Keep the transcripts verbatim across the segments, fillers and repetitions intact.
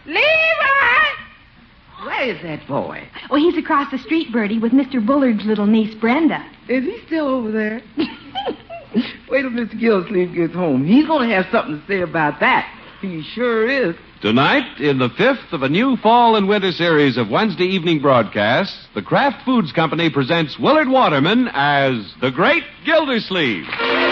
Leroy! Where is that boy? Oh, he's across the street, Bertie, with Mister Bullard's little niece, Brenda. Is he still over there? Wait till Mister Gildersleeve gets home. He's going to have something to say about that. He sure is. Tonight, in the fifth of a new fall and winter series of Wednesday evening broadcasts, the Kraft Foods Company presents Willard Waterman as the Great Gildersleeve.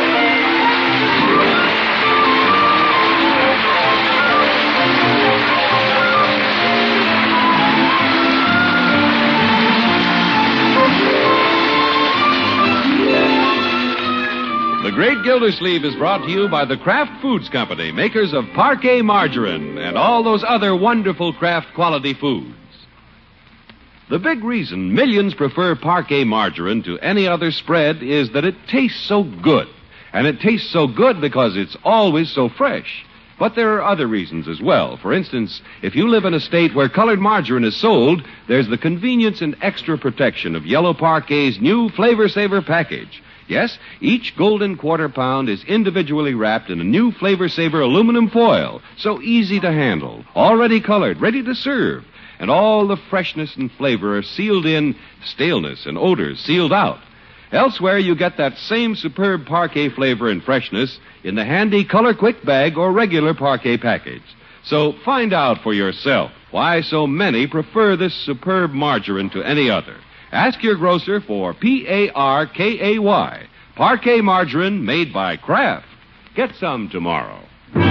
The Great Gildersleeve is brought to you by the Kraft Foods Company, makers of Parquet Margarine and all those other wonderful Kraft quality foods. The big reason millions prefer Parquet Margarine to any other spread is that it tastes so good. And it tastes so good because it's always so fresh. But there are other reasons as well. For instance, if you live in a state where colored margarine is sold, there's the convenience and extra protection of Yellow Parquet's new Flavor Saver package. Yes, each golden quarter pound is individually wrapped in a new Flavor Saver aluminum foil, so easy to handle, already colored, ready to serve. And all the freshness and flavor are sealed in, staleness and odors sealed out. Elsewhere, you get that same superb Parquet flavor and freshness in the handy Color Quick bag or regular Parquet package. So find out for yourself why so many prefer this superb margarine to any other. Ask your grocer for P A R K A Y, Parquet Margarine made by Kraft. Get some tomorrow.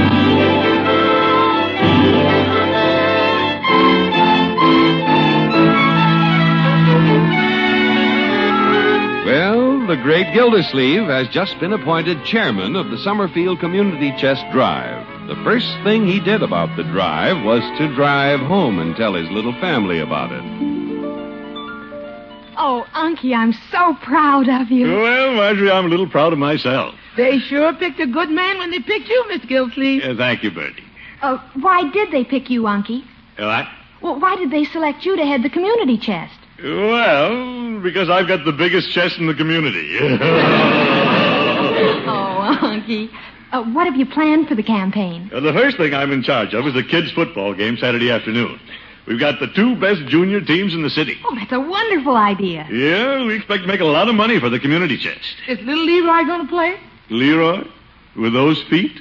Well, the Great Gildersleeve has just been appointed chairman of the Summerfield Community Chest Drive. The first thing he did about the drive was to drive home and tell his little family about it. Oh, Unky, I'm so proud of you. Well, Marjorie, I'm a little proud of myself. They sure picked a good man when they picked you, Miss Gildersleeve. Uh, thank you, Bertie. Uh, why did they pick you, Unky? What? Well, why did they select you to head the community chest? Well, because I've got the biggest chest in the community. Oh, Unky. Uh, what have you planned for the campaign? Uh, the first thing I'm in charge of is the kids' football game Saturday afternoon. We've got the two best junior teams in the city. Oh, that's a wonderful idea. Yeah, we expect to make a lot of money for the community chest. Is little Leroy going to play? Leroy? With those feet?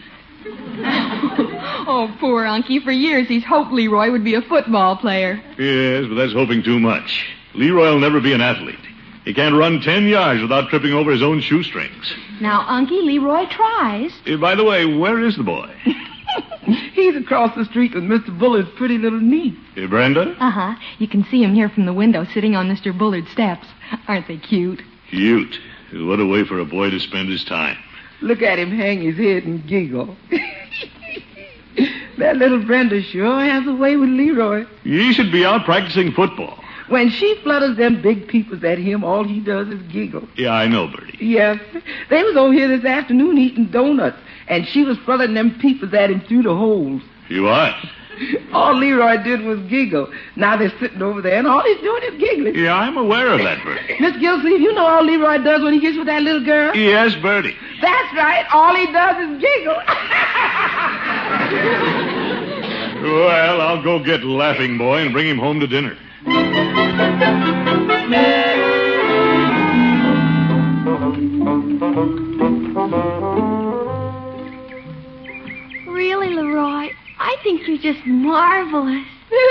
Oh, poor Unky. For years he's hoped Leroy would be a football player. Yes, but that's hoping too much. Leroy will never be an athlete. He can't run ten yards without tripping over his own shoestrings. Now, Unky, Leroy tries. Uh, by the way, where is the boy? He's across the street with Mister Bullard's pretty little niece. Hey, Brenda? Uh-huh. You can see him here from the window sitting on Mister Bullard's steps. Aren't they cute? Cute. What a way for a boy to spend his time. Look at him hang his head and giggle. That little Brenda sure has a way with Leroy. He should be out practicing football. When she flutters them big peepers at him, all he does is giggle. Yeah, I know, Bertie. Yes. They was over here this afternoon eating donuts, and she was fluttering them peepers at him through the holes. You what? All Leroy did was giggle. Now they're sitting over there, and all he's doing is giggling. Yeah, I'm aware of that, Bertie. Miss Gildersleeve, you know all Leroy does when he gets with that little girl? Yes, Bertie. That's right. All he does is giggle. Well, I'll go get Laughing Boy and bring him home to dinner. Really, Leroy, I think you're just marvelous.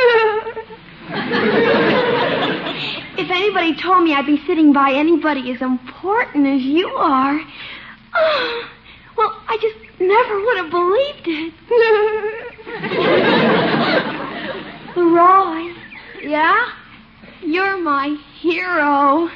If anybody told me I'd be sitting by anybody as important as you are, oh, well, I just never would have believed it. Leroy. Yeah? You're my hero.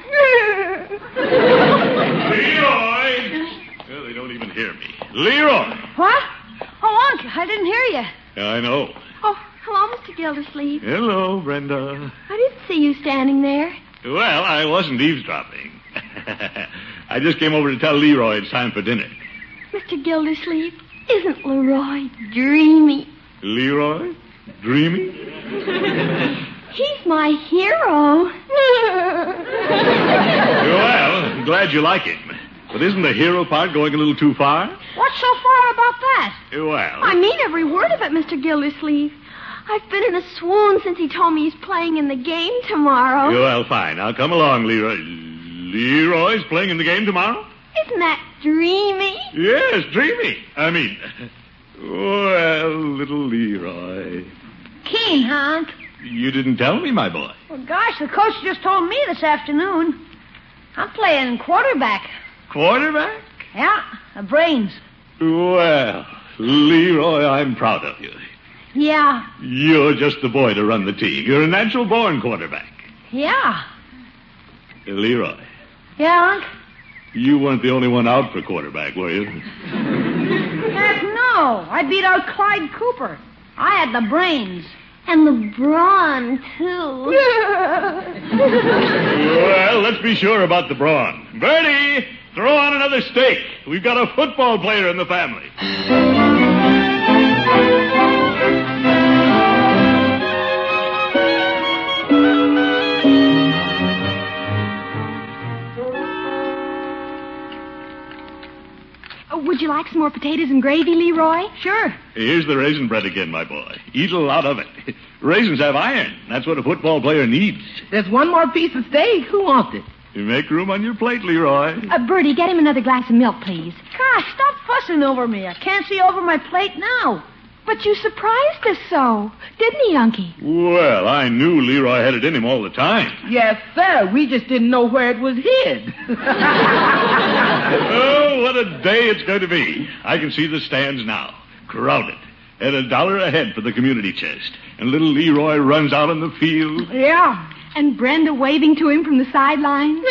Leroy! Well, they don't even hear me. Leroy! What? Oh, Unc, I didn't hear you. I know. Oh, hello, Mister Gildersleeve. Hello, Brenda. I didn't see you standing there. Well, I wasn't eavesdropping. I just came over to tell Leroy it's time for dinner. Mister Gildersleeve, isn't Leroy dreamy? Leroy? Dreamy? He's my hero. Well, I'm glad you like him. But isn't the hero part going a little too far? What's so far about that? Well... I mean every word of it, Mister Gildersleeve. I've been in a swoon since he told me he's playing in the game tomorrow. Well, fine. Now, come along, Leroy. Leroy's playing in the game tomorrow? Isn't that dreamy? Yes, dreamy. I mean, well, little Leroy. Keen, Honk. You didn't tell me, my boy. Well, gosh, the coach just told me this afternoon. I'm playing quarterback. Quarterback? Yeah, the brains. Well, Leroy, I'm proud of you. Yeah. You're just the boy to run the team. You're a natural-born quarterback. Yeah. Leroy. Yeah, Unc? You weren't the only one out for quarterback, were you? Heck no. I beat out Clyde Cooper. I had the brains. And the brawn, too. Well, let's be sure about the brawn. Bertie, throw on another steak. We've got a football player in the family. Would you like some more potatoes and gravy, Leroy? Sure. Here's the raisin bread again, my boy. Eat a lot of it. Raisins have iron. That's what a football player needs. There's one more piece of steak. Who wants it? You make room on your plate, Leroy. Uh, Bertie, get him another glass of milk, please. Gosh, stop fussing over me. I can't see over my plate now. But you surprised us so, didn't he, Unky? Well, I knew Leroy had it in him all the time. Yes, sir. We just didn't know where it was hid. Oh, what a day it's going to be. I can see the stands now. Crowded. At a dollar a head for the community chest. And little Leroy runs out on the field. Yeah. And Brenda waving to him from the sidelines.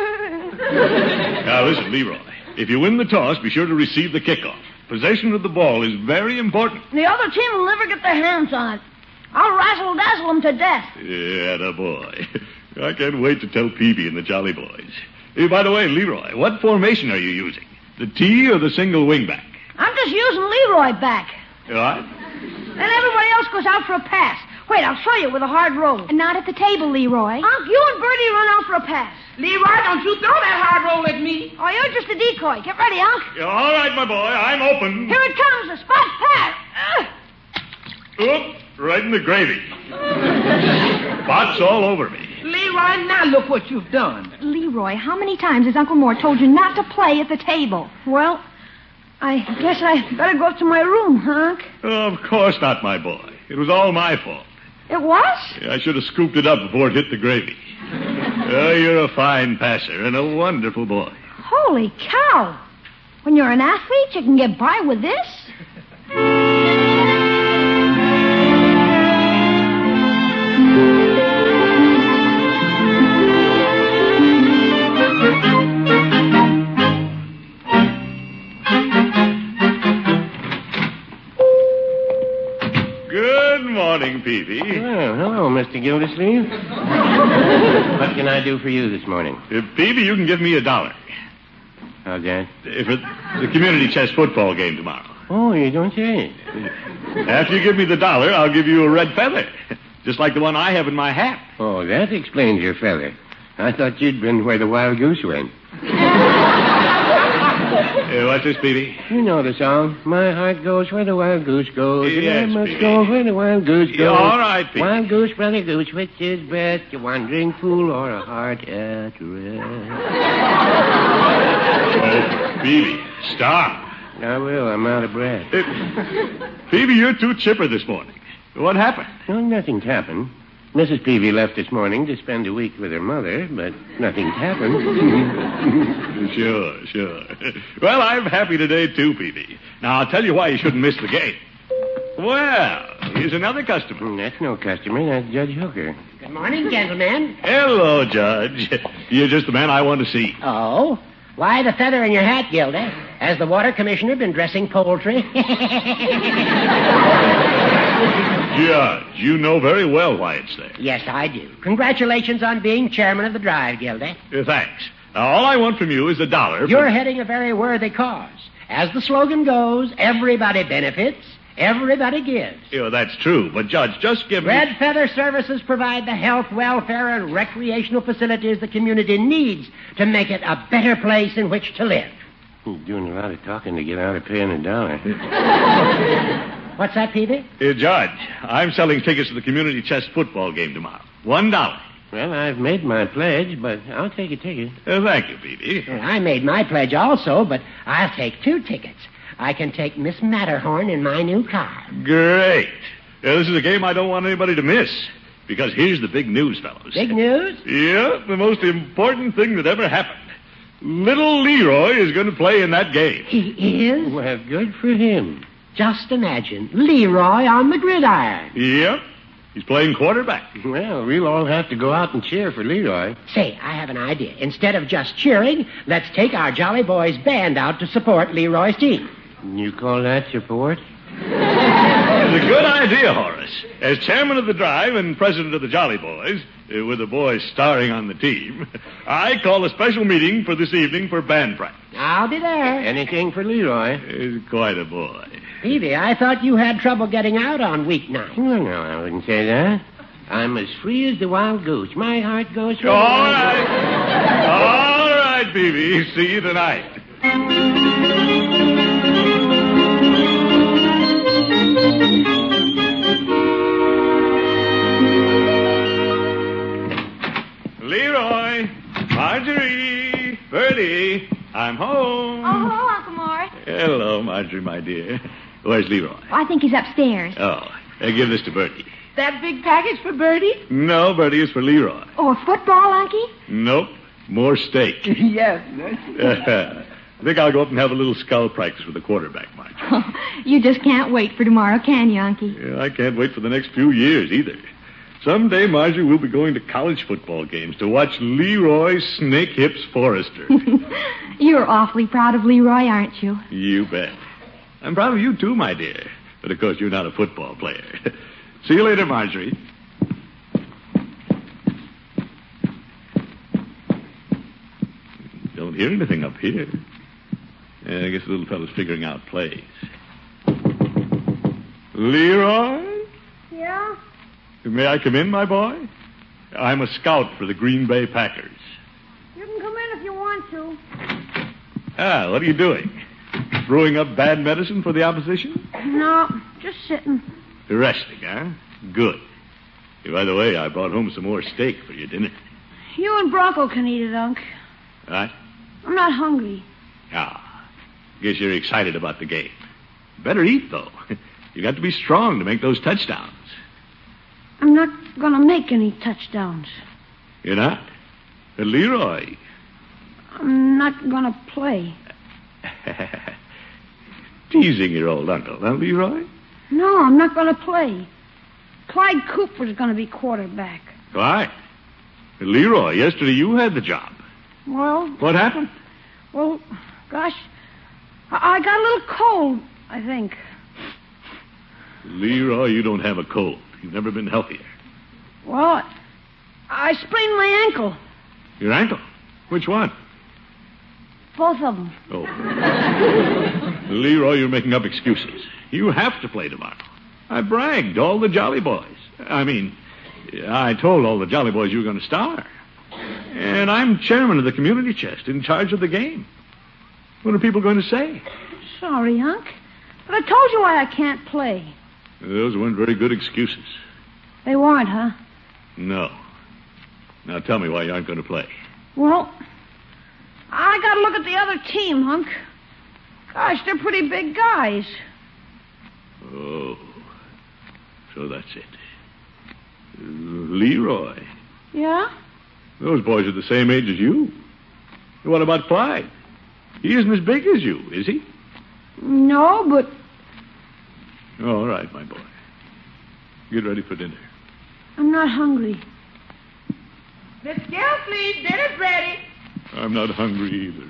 Now, listen, Leroy. If you win the toss, be sure to receive the kickoff. Possession of the ball is very important. The other team will never get their hands on it. I'll razzle-dazzle them to death. Yeah, the boy. I can't wait to tell Peavy and the Jolly Boys. Hey, by the way, Leroy, what formation are you using? The T or the single wingback? I'm just using Leroy back. What? Then everybody else goes out for a pass. Wait, I'll show you with a hard roll. Not at the table, Leroy. Unc, you and Bertie run out for a pass. Leroy, don't you throw that hard roll at me. Oh, you're just a decoy. Get ready, Unc. Yeah, all right, my boy. I'm open. Here it comes, a spot pass. Uh. Oop, right in the gravy. Spots all over me. Leroy, now look what you've done. Leroy, how many times has Uncle Mort told you not to play at the table? Well, I guess I better go up to my room, Unc. Oh, of course not, my boy. It was all my fault. It was? I should have scooped it up before it hit the gravy. Oh, you're a fine passer and a wonderful boy. Holy cow. When you're an athlete, you can get by with this? Good morning, Peavy. Oh, hello, Mister Gildersleeve. What can I do for you this morning? Uh, Peavy, you can give me a dollar. How's that? Uh, for the community chest football game tomorrow. Oh, you don't say. After you give me the dollar, I'll give you a red feather. Just like the one I have in my hat. Oh, that explains your feather. I thought you'd been where the wild goose went. Uh, what's this, Peavy? You know the song. My heart goes where the wild goose goes. Yes, and I must Peavy. go where the wild goose goes. Yeah, all right, Peavy. Wild goose, brother goose, which is best? A wandering fool or a heart at rest? Oh, Peavy, stop. I will. I'm out of breath. Uh, Peavy, you're too chipper this morning. What happened? No, nothing's happened. Missus Peavy left this morning to spend a week with her mother, but nothing's happened. Sure, sure. Well, I'm happy today, too, Peavy. Now, I'll tell you why you shouldn't miss the game. Well, here's another customer. Mm, That's no customer. That's Judge Hooker. Good morning, gentlemen. Hello, Judge. You're just the man I want to see. Oh? Why the feather in your hat, Gilda? Has the water commissioner been dressing poultry? Judge, you know very well why it's there. Yes, I do. Congratulations on being chairman of the drive, Gilda. Uh, thanks. Now, all I want from you is a dollar. for- You're heading a very worthy cause. As the slogan goes, everybody benefits, everybody gives. Yeah, that's true, but, Judge, just give me... Red Feather Services provide the health, welfare, and recreational facilities the community needs to make it a better place in which to live. You're doing a lot of talking to get out of paying a dollar. What's that, Peavy? Uh, Judge, I'm selling tickets to the community chess football game tomorrow. One dollar. Well, I've made my pledge, but I'll take a ticket. Uh, thank you, Peavy. Well, I made my pledge also, but I'll take two tickets. I can take Miss Matterhorn in my new car. Great. Uh, this is a game I don't want anybody to miss. Because here's the big news, fellows. Big news? Yeah, the most important thing that ever happened. Little Leroy is going to play in that game. He is? Well, good for him. Just imagine, Leroy on the gridiron. Yep. He's playing quarterback. Well, we'll all have to go out and cheer for Leroy. Say, I have an idea. Instead of just cheering, let's take our Jolly Boys band out to support Leroy's team. You call that support? It's a good idea, Horace. As chairman of the drive and president of the Jolly Boys, uh, with the boys starring on the team, I call a special meeting for this evening for band practice. I'll be there. Anything for Leroy. He's quite a boy. Peavy, I thought you had trouble getting out on weeknight. No, no, I wouldn't say that. I'm as free as the wild goose. My heart goes for All the wild right. All right, Peavy. See you tonight. Leroy, Marjorie, Bertie, I'm home. Oh, hello, Uncle Mort. Hello, Marjorie, my dear. Where's Leroy? I think he's upstairs. Oh, uh, give this to Bertie. That big package for Bertie? No, Bertie, it's for Leroy. Oh, a football, Unky? Nope, more steak. Yes. I think I'll go up and have a little skull practice with the quarterback, Marjorie. You just can't wait for tomorrow, can you, Unky? Yeah, I can't wait for the next few years either. Someday, Marjorie, we'll be going to college football games to watch Leroy Snake Hips Forrester. You're awfully proud of Leroy, aren't you? You bet. I'm proud of you, too, my dear. But, of course, you're not a football player. See you later, Marjorie. Don't hear anything up here. Yeah, I guess the little fellow's figuring out plays. Leroy? Yeah? May I come in, my boy? I'm a scout for the Green Bay Packers. You can come in if you want to. Ah, what are you doing? Brewing up bad medicine for the opposition? No, just sitting. Resting, huh? Good. Hey, by the way, I brought home some more steak for your dinner. You and Bronco can eat it, Unc. What? I'm not hungry. Ah, guess you're excited about the game. Better eat, though. You got to be strong to make those touchdowns. I'm not going to make any touchdowns. You're not? Uh, Leroy. I'm not going to play. Teasing your old uncle, huh, Leroy? No, I'm not going to play. Clyde Cooper's going to be quarterback. Why? Leroy, yesterday you had the job. Well, What happened? well, gosh, I, I got a little cold, I think. Leroy, you don't have a cold. You've never been healthier. Well, I sprained my ankle. Your ankle? Which one? Both of them. Oh. Leroy, you're making up excuses. You have to play tomorrow. I bragged to all the Jolly Boys. I mean, I told all the Jolly Boys you were going to star. And I'm chairman of the community chest, in charge of the game. What are people going to say? Sorry, Unc. But I told you why I can't play. Those weren't very good excuses. They weren't, huh? No. Now tell me why you aren't going to play. Well, I got to look at the other team, Hunk. Gosh, they're pretty big guys. Oh. So that's it. Leroy. Yeah? Those boys are the same age as you. What about Clyde? He isn't as big as you, is he? No, but... All right, my boy. Get ready for dinner. I'm not hungry. Miss Gilfleet, dinner's ready. I'm not hungry either.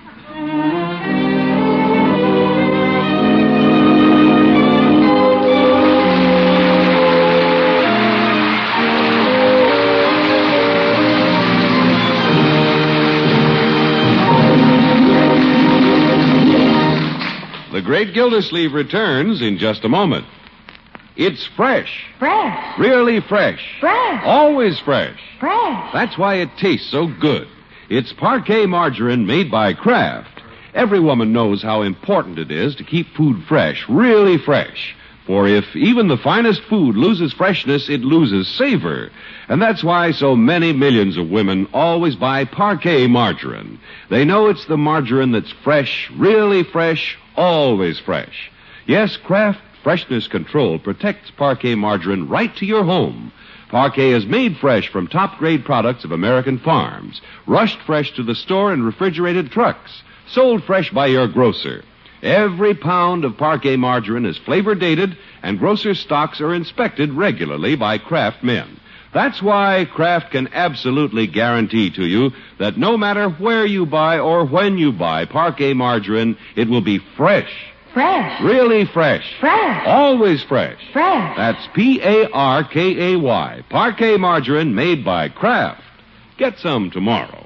The Great Gildersleeve returns in just a moment. It's fresh. Fresh. Really fresh. Fresh. Always fresh. Fresh. That's why it tastes so good. It's Parquet margarine made by Kraft. Every woman knows how important it is to keep food fresh, really fresh. For if even the finest food loses freshness, it loses savor. And that's why so many millions of women always buy Parquet margarine. They know it's the margarine that's fresh, really fresh, always fresh. Yes, Kraft Freshness Control protects Parquet margarine right to your home. Parquet is made fresh from top-grade products of American farms, rushed fresh to the store in refrigerated trucks, sold fresh by your grocer. Every pound of Parquet margarine is flavor dated, and grocer stocks are inspected regularly by Kraft men. That's why Kraft can absolutely guarantee to you that no matter where you buy or when you buy Parquet margarine, it will be fresh. Fresh. Really fresh. Fresh. Always fresh. Fresh. That's P A R K A Y. Parquet margarine made by Kraft. Get some tomorrow.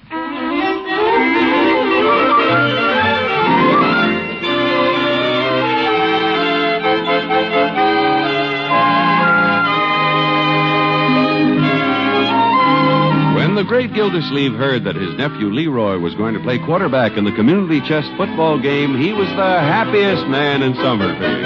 When the great Gildersleeve heard that his nephew Leroy was going to play quarterback in the community chess football game, he was the happiest man in Summerfield.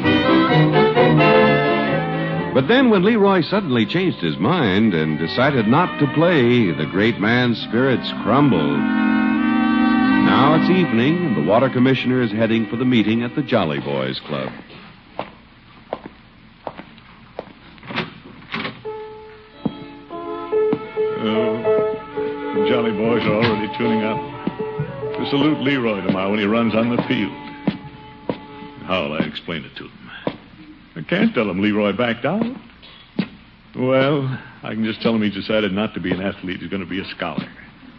But then when Leroy suddenly changed his mind and decided not to play, the great man's spirits crumbled. Now it's evening, and the water commissioner is heading for the meeting at the Jolly Boys Club. Jolly boys are already tuning up to salute Leroy tomorrow when he runs on the field. How'll I explain it to them? I can't tell them Leroy backed out. Well, I can just tell them he decided not to be an athlete. He's going to be a scholar.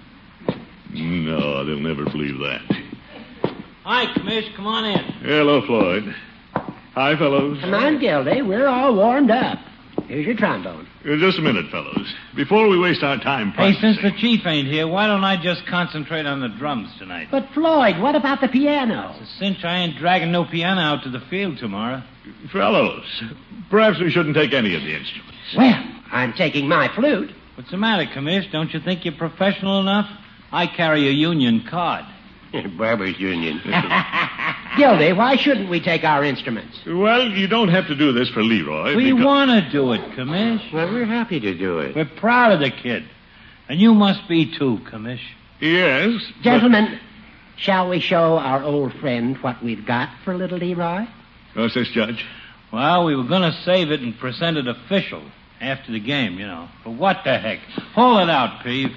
No, they'll never believe that. Hi, Commish. Come on in. Hello, Floyd. Hi, fellows. Come on, Gildy. We're all warmed up. Here's your trombone. Uh, just a minute, fellows. Before we waste our time Hey, practicing... since the chief ain't here, why don't I just concentrate on the drums tonight? But, Floyd, what about the piano? It's a cinch I ain't dragging no piano out to the field tomorrow. Fellows, perhaps we shouldn't take any of the instruments. Well, I'm taking my flute. What's the matter, Commish? Don't you think you're professional enough? I carry a union card. Barber's Union. Gildy, why shouldn't we take our instruments? Well, you don't have to do this for Leroy. We because... want to do it, Commish. Well, we're happy to do it. We're proud of the kid. And you must be, too, Commish. Yes. Gentlemen, but... shall we show our old friend what we've got for little Leroy? What's this, Judge? Well, we were going to save it and present it official after the game, you know. But what the heck? Hold it out, Peeve.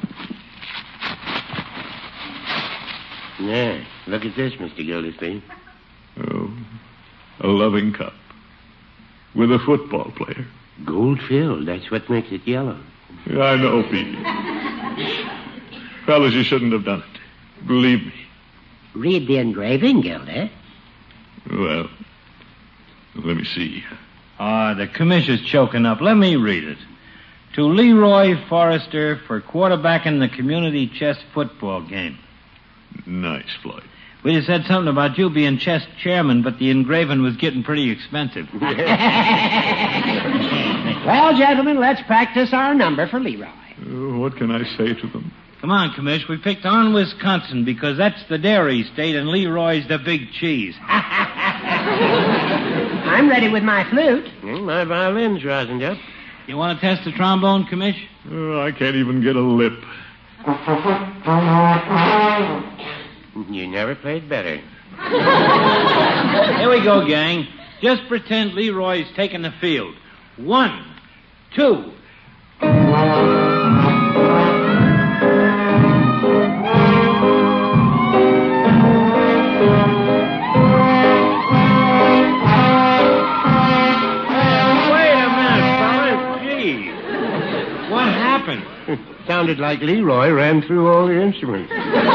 Yeah, look at this, Mister Gildersleeve. Oh, a loving cup with a football player. Gold-filled, that's what makes it yellow. I know, Pete. Fellas, you shouldn't have done it. Believe me. Read the engraving, Gildy. Well, let me see. Ah, the commissioner's choking up. Let me read it. To Leroy Forrester for quarterbacking the community chess football game. Nice, Floyd. We just said something about you being chess chairman, but the engraving was getting pretty expensive. Well, gentlemen, let's practice our number for Leroy. Uh, what can I say to them? Come on, Commish. We picked on Wisconsin because that's the dairy state and Leroy's the big cheese. I'm ready with my flute. Well, my violin's rosined up. You want to test the trombone, Commish? Oh, I can't even get a lip. You never played better. Here we go, gang. Just pretend Leroy's taking the field. One, two. Sounded like Leroy ran through all the instruments.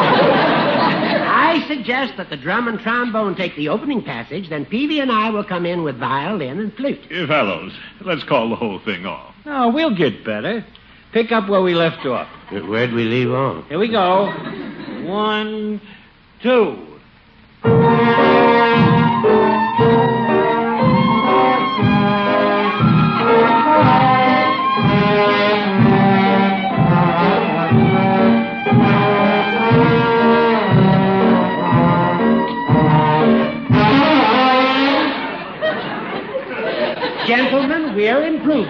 I suggest that the drum and trombone take the opening passage, then Peavy and I will come in with violin and flute. Uh, fellows, let's call the whole thing off. No, we'll get better. Pick up where we left off. Where'd we leave off? Here we go. One, two.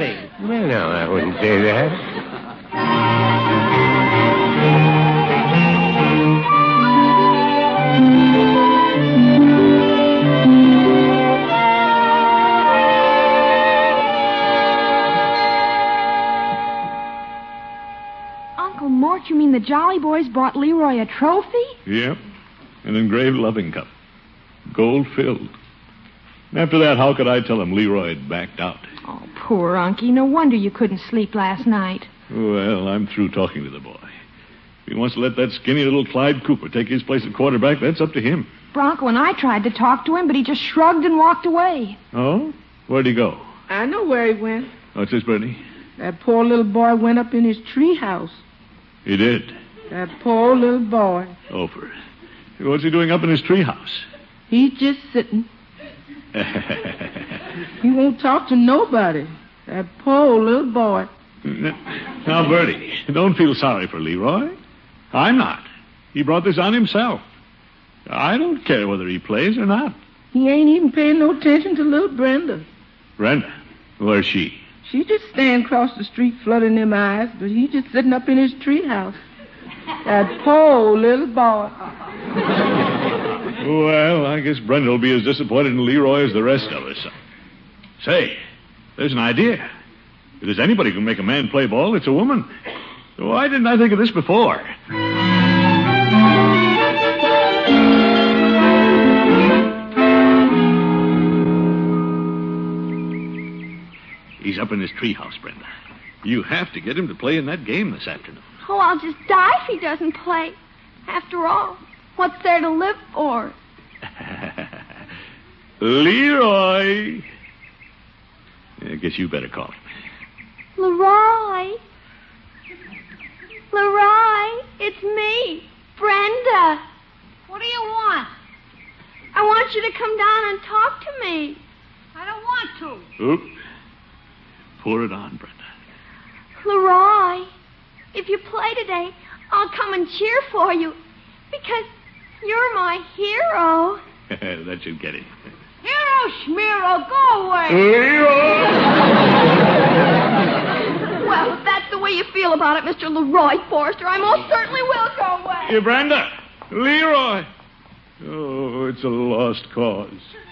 Billy. Well, no, I wouldn't say that. Uncle Mort, you mean the Jolly Boys brought Leroy a trophy? Yep. An engraved loving cup. Gold filled. After that, how could I tell him Leroy had backed out? Oh, poor Unky. No wonder you couldn't sleep last night. Well, I'm through talking to the boy. If he wants to let that skinny little Clyde Cooper take his place at quarterback, that's up to him. Bronco and I tried to talk to him, but he just shrugged and walked away. Oh? Where'd he go? I know where he went. What's this, Bertie? That poor little boy went up in his treehouse. He did? That poor little boy. Over. What's he doing up in his treehouse? He's just sitting. He won't talk to nobody. That poor little boy. Now, Bertie, don't feel sorry for Leroy. I'm not. He brought this on himself. I don't care whether he plays or not. He ain't even paying no attention to little Brenda. Brenda? Where's she? She just stand across the street flooding them eyes, but he just sitting up in his treehouse. That poor little boy. Well, I guess Brenda will be as disappointed in Leroy as the rest of us. Say, there's an idea. If there's anybody who can make a man play ball, it's a woman. Why didn't I think of this before? He's up in his treehouse, Brenda. You have to get him to play in that game this afternoon. Oh, I'll just die if he doesn't play. After all, what's there to live for? Leroy! I guess you better call him. Leroy. Leroy, it's me, Brenda. What do you want? I want you to come down and talk to me. I don't want to. Oop. Pour it on, Brenda. Leroy, if you play today, I'll come and cheer for you. Because you're my hero. That should get it. Hero Schmiro, go away. Leroy! Well, if that's the way you feel about it, Mister Leroy Forrester, I most certainly will go away. Hey, Brenda! Leroy! Oh, it's a lost cause.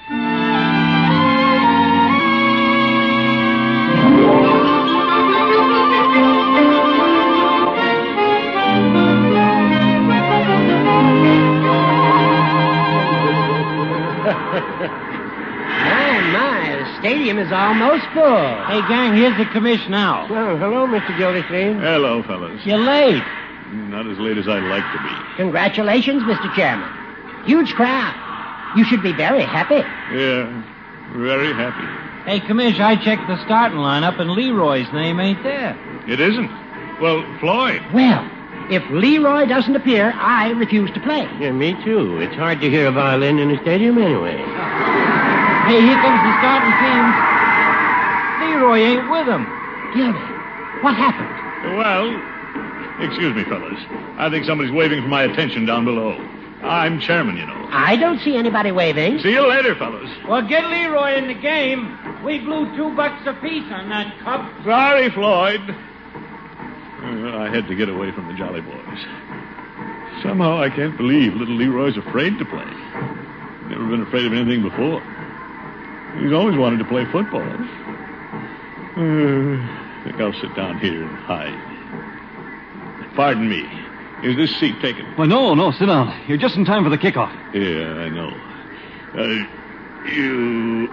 My, my, the stadium is almost full. Hey, gang, here's the commish now. Well, hello, Mister Gildersleeve. Hello, fellas. You're late. Not as late as I'd like to be. Congratulations, Mister Chairman. Huge crowd. You should be very happy. Yeah, very happy. Hey, commish, I checked the starting lineup, and Leroy's name ain't there. It isn't? Well, Floyd. Well, if Leroy doesn't appear, I refuse to play. Yeah, me too. It's hard to hear a violin in a stadium anyway. Hey, here comes the starting team. Leroy ain't with them. Gildy, what happened? Well, excuse me, fellas. I think somebody's waving for my attention down below. I'm chairman, you know. I don't see anybody waving. See you later, fellas. Well, get Leroy in the game. We blew two bucks apiece on that cup. Sorry, Floyd. Uh, I had to get away from the Jolly Boys. Somehow I can't believe little Leroy's afraid to play. Never been afraid of anything before. He's always wanted to play football. Uh, I think I'll sit down here and hide. Pardon me. Is this seat taken? Well, no, no, sit down. You're just in time for the kickoff. Yeah, I know. Uh, you...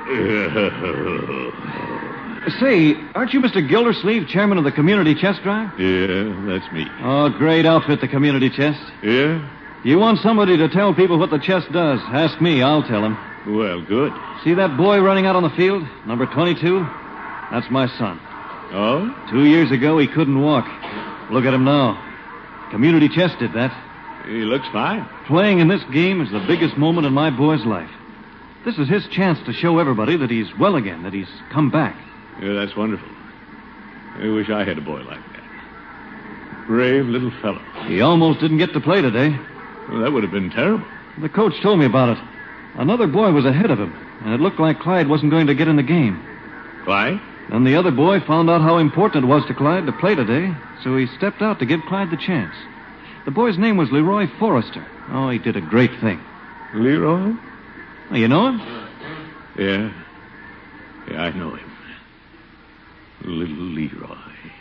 Say, aren't you Mister Gildersleeve, chairman of the community chess drive? Yeah, that's me. Oh, great outfit, the community chest. Yeah? You want somebody to tell people what the chest does? Ask me, I'll tell them. Well, good. See that boy running out on the field? Number twenty-two? That's my son. Oh? Two years ago, he couldn't walk. Look at him now. Community chest did that. He looks fine. Playing in this game is the biggest moment in my boy's life. This is his chance to show everybody that he's well again, that he's come back. Yeah, that's wonderful. I wish I had a boy like that. Brave little fellow. He almost didn't get to play today. Well, that would have been terrible. The coach told me about it. Another boy was ahead of him, and it looked like Clyde wasn't going to get in the game. Clyde? Then the other boy found out how important it was to Clyde to play today, so he stepped out to give Clyde the chance. The boy's name was Leroy Forrester. Oh, he did a great thing. Leroy? Oh, you know him? Yeah. Yeah, I know him. Little Leroy.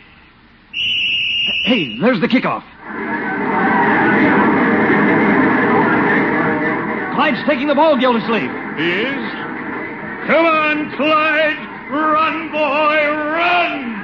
Hey, there's the kickoff. Clyde's taking the ball, Gildersleeve. He is? Come on, Clyde! Run, boy, run!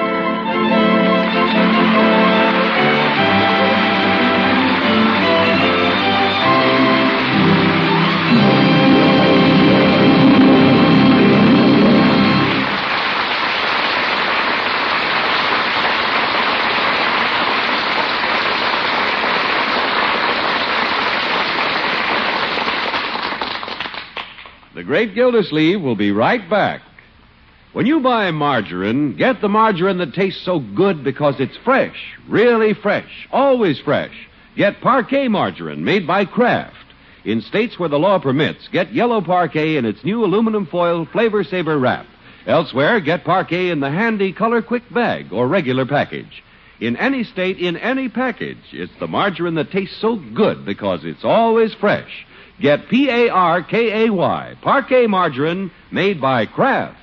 The Great Gildersleeve will be right back. When you buy margarine, get the margarine that tastes so good because it's fresh, really fresh, always fresh. Get Parquet margarine made by Kraft. In states where the law permits, get yellow Parquet in its new aluminum foil Flavor Saver wrap. Elsewhere, get Parquet in the handy Color Quick bag or regular package. In any state, in any package, it's the margarine that tastes so good because it's always fresh. Get P A R K A Y, Parquet margarine made by Kraft.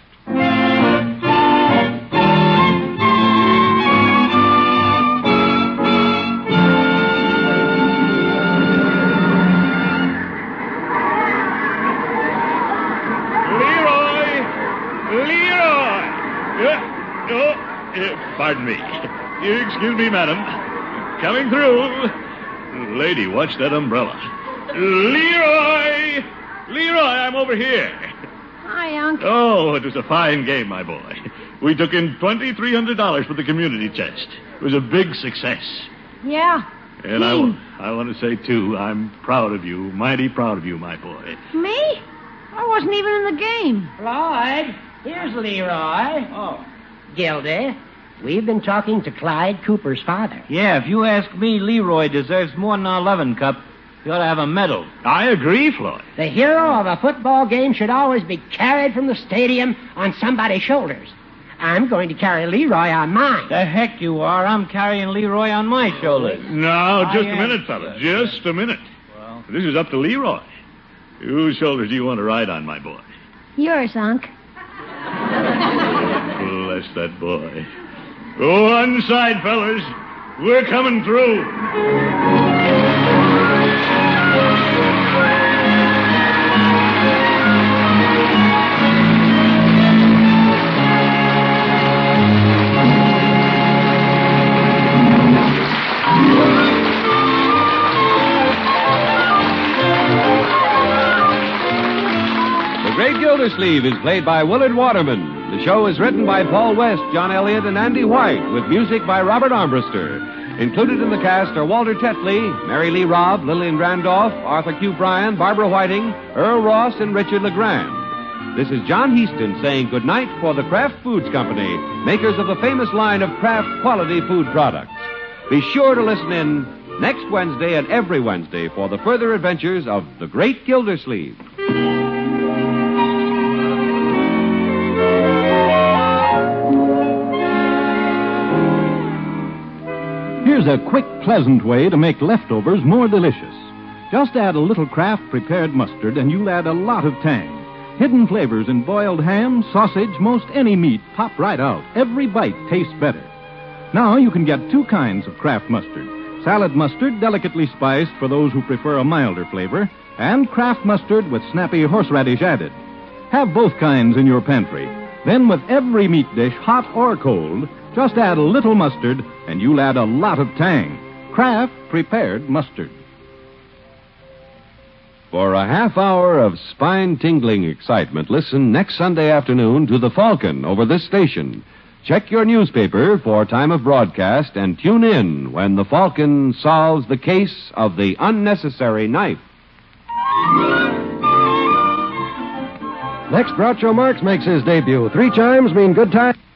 Pardon me. You excuse me, madam. Coming through. Lady, watch that umbrella. Leroy! Leroy, I'm over here. Hi, Unc. Oh, it was a fine game, my boy. We took in twenty-three hundred dollars for the community chest. It was a big success. Yeah. And I, wa- I want to say, too, I'm proud of you, mighty proud of you, my boy. Me? I wasn't even in the game. Floyd, here's Leroy. Oh. Gildy, we've been talking to Clyde Cooper's father. Yeah, if you ask me, Leroy deserves more than an eleven cup. He ought to have a medal. I agree, Floyd. The hero of a football game should always be carried from the stadium on somebody's shoulders. I'm going to carry Leroy on mine. The heck you are. I'm carrying Leroy on my shoulders. Now, just I a minute, fella. Just a minute. Well, this is up to Leroy. Whose shoulders do you want to ride on, my boy? Yours, Unc. Bless that boy. Go on side, fellas. We're coming through. The Great Gildersleeve is played by Willard Waterman. The show is written by Paul West, John Elliott, and Andy White, with music by Robert Armbruster. Included in the cast are Walter Tetley, Mary Lee Robb, Lillian Randolph, Arthur Q. Bryan, Barbara Whiting, Earl Ross, and Richard LeGrand. This is John Heaston saying goodnight for the Kraft Foods Company, makers of the famous line of Kraft quality food products. Be sure to listen in next Wednesday and every Wednesday for the further adventures of the Great Gildersleeve. Here's a quick, pleasant way to make leftovers more delicious. Just add a little Kraft prepared mustard and you'll add a lot of tang. Hidden flavors in boiled ham, sausage, most any meat pop right out. Every bite tastes better. Now you can get two kinds of Kraft mustard. Salad mustard, delicately spiced for those who prefer a milder flavor, and Kraft mustard with snappy horseradish added. Have both kinds in your pantry. Then with every meat dish, hot or cold, just add a little mustard, and you'll add a lot of tang. Kraft prepared mustard. For a half hour of spine-tingling excitement, listen next Sunday afternoon to The Falcon over this station. Check your newspaper for time of broadcast and tune in when The Falcon solves the case of the unnecessary knife. Next, Groucho Marx makes his debut. Three chimes mean good time.